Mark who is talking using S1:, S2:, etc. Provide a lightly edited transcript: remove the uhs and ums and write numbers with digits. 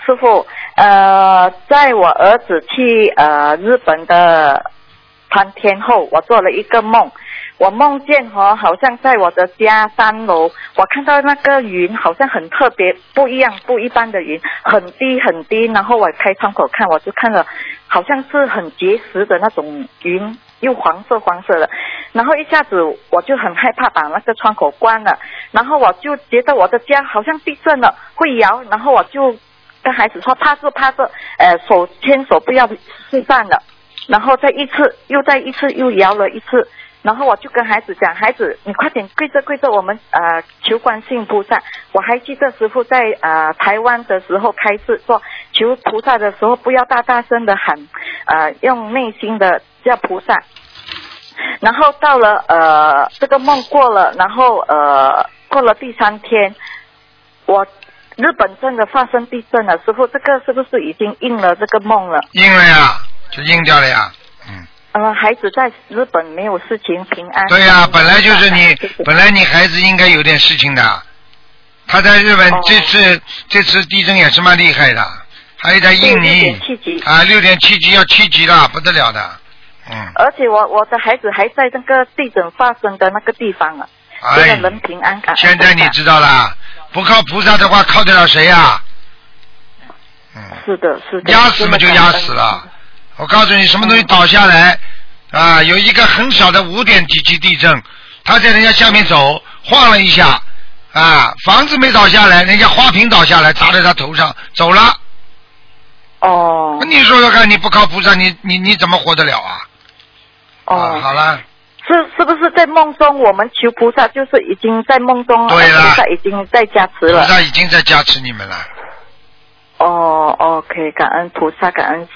S1: 师傅，在我儿子去日本的3天后，我做了一个梦。我梦见好像在我的家3楼，我看到那个云好像很特别，不一样不一般的云，很低很低。然后我开窗口看，我就看了，好像是很结实的那种云，又黄色的。然后一下子我就很害怕，把那个窗口关了。然后我就觉得我的家好像地震了，会摇。然后我就跟孩子说趴着，手牵手不要睡散了。然后再一次又摇了一次。然后我就跟孩子讲，孩子你快点跪着，我们求观世音菩萨。我还记得师父在台湾的时候开示说，求菩萨的时候不要大声的喊，用内心的叫菩萨。然后到了这个梦过了，然后过了第3天，日本真的发生地震了。师父，这个是不是已经应了这个梦了？
S2: 应了呀，就应掉了呀。
S1: 孩子在日本没有事情，平安。
S2: 对呀，本来就是本来你孩子应该有点事情的。他在日本这次地震也是蛮厉害的，还有在印尼
S1: 6.7级
S2: 6.7级要7级了，不得了的。
S1: 而且我的孩子还在那个地震发生的那个地方啊，这个人平安感恩。
S2: 现在你知道了，不靠菩萨的话，靠得了谁呀？
S1: 是的。
S2: 压死嘛就压死了。我告诉你，什么东西倒下来有一个很小的5点几级地震，他在人家下面走，晃了一下房子没倒下来，人家花瓶倒下来砸在他头上，走了。你说说看，你不靠菩萨，你怎么活得了啊？好了。
S1: 是不是在梦中我们求菩萨，就是已经在梦中，
S2: 对了，
S1: 菩萨已经在加持了，
S2: 菩萨已经在加持你们了。
S1: OK， 感恩菩萨，感恩